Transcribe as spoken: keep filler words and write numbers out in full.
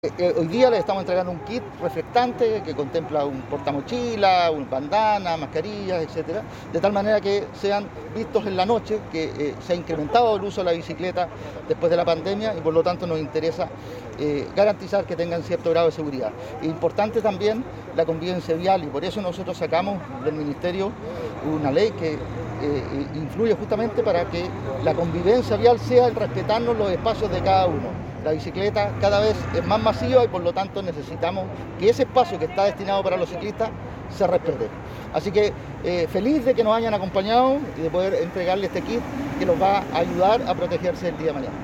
Eh, hoy día les estamos entregando un kit reflectante que contempla un portamochila, un bandana, mascarillas, etcétera, de tal manera que sean vistos en la noche, que eh, se ha incrementado el uso de la bicicleta después de la pandemia y por lo tanto nos interesa eh, garantizar que tengan cierto grado de seguridad. Es importante también la convivencia vial y por eso nosotros sacamos del Ministerio una ley que eh, influye justamente para que la convivencia vial sea el respetarnos los espacios de cada uno. La bicicleta cada vez es más masiva y por lo tanto necesitamos que ese espacio que está destinado para los ciclistas se respete. Así que eh, feliz de que nos hayan acompañado y de poder entregarle este kit que los va a ayudar a protegerse el día de mañana.